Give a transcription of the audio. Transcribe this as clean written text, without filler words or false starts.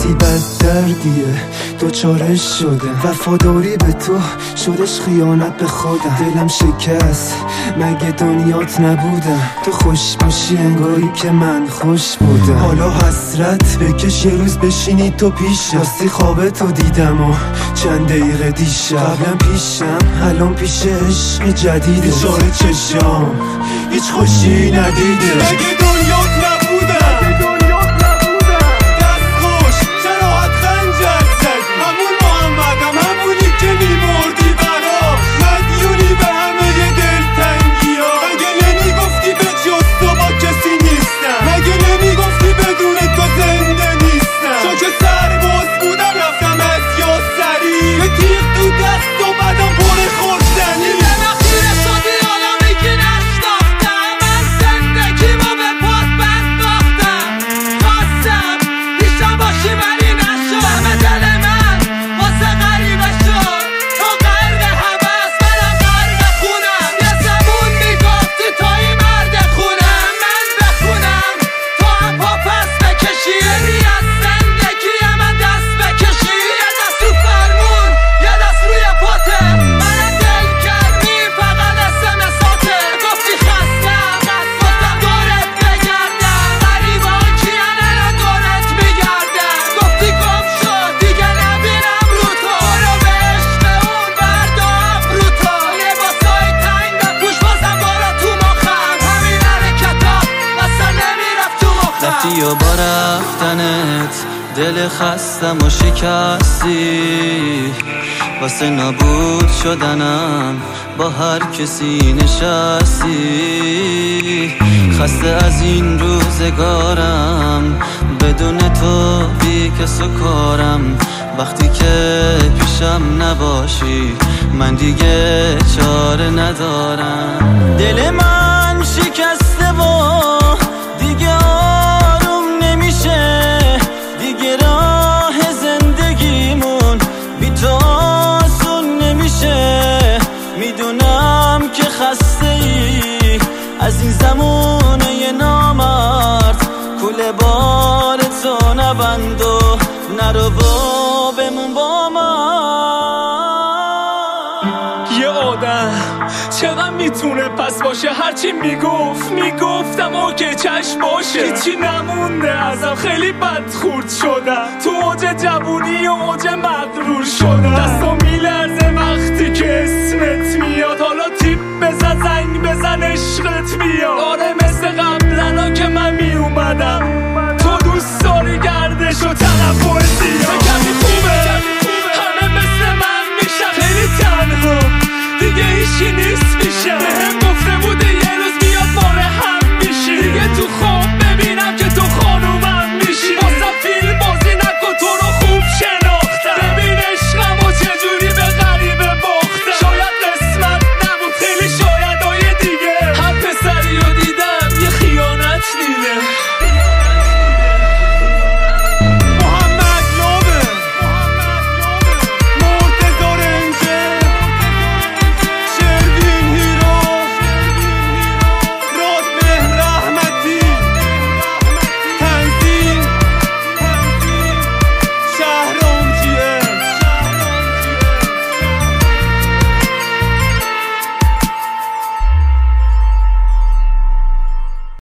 کسی بد دردیه دوچارش شده، وفاداری به تو شدش خیانت به خودم. دلم شکست مگه دنیات نبودم، تو خوش باشی انگاری که من خوش بودم. حالا حسرت بکش یه روز بشینی تو پیشم، راستی خوابتو دیدم و چند دقیقه دیشب. قبلا پیشم الان پیش عشق جدیده، بیچاره چشام هیچ خوشی ندیده. مگه دنیات نبودم دست خوش چرا حد خنجر زدی؟ همون محمدم همونی که میمردی برا، مدیونی به همه دلتنگی ها. مگه نمیگفتی به جز تو با کسی نیستم؟ مگه نمیگفتی بدون تو زنده نیستم؟ چون که سرباز بودم رفتم از یاسری، یه تیغ تو دست و بدم پر خوردنی. رفتی و با رفتنت دل خستم و شکستی، واسه نابود شدنم با هر کسی نشستی. خسته از این روزگارم بدون تو بی کس و کارم، وقتی که پیشم نباشی من دیگه چاره ندارم. دل من شکسته و دیگه آروم نمیشه، دیگه راه زندگیمون بی تو آسون نمیشه. میدونم که خسته ای از این زمونه نامرد، کوله بار تو نبند و نرو با بمون با من. یه آدم چقدر میتونه پس باشه؟ هرچی میگفتم اوکی چشم باشه، هیچی نمونده ازم، خیلی بد خورد شدم تو اوج جوونی و اوج مغرور شدم. دستم میلرزه وقتی که اسمت میاد، حالا تیپ بزن زنگ بزن عشقت بیاد. آره مثل قبلنا که من میومدم، تو دوست داری گردش و طرف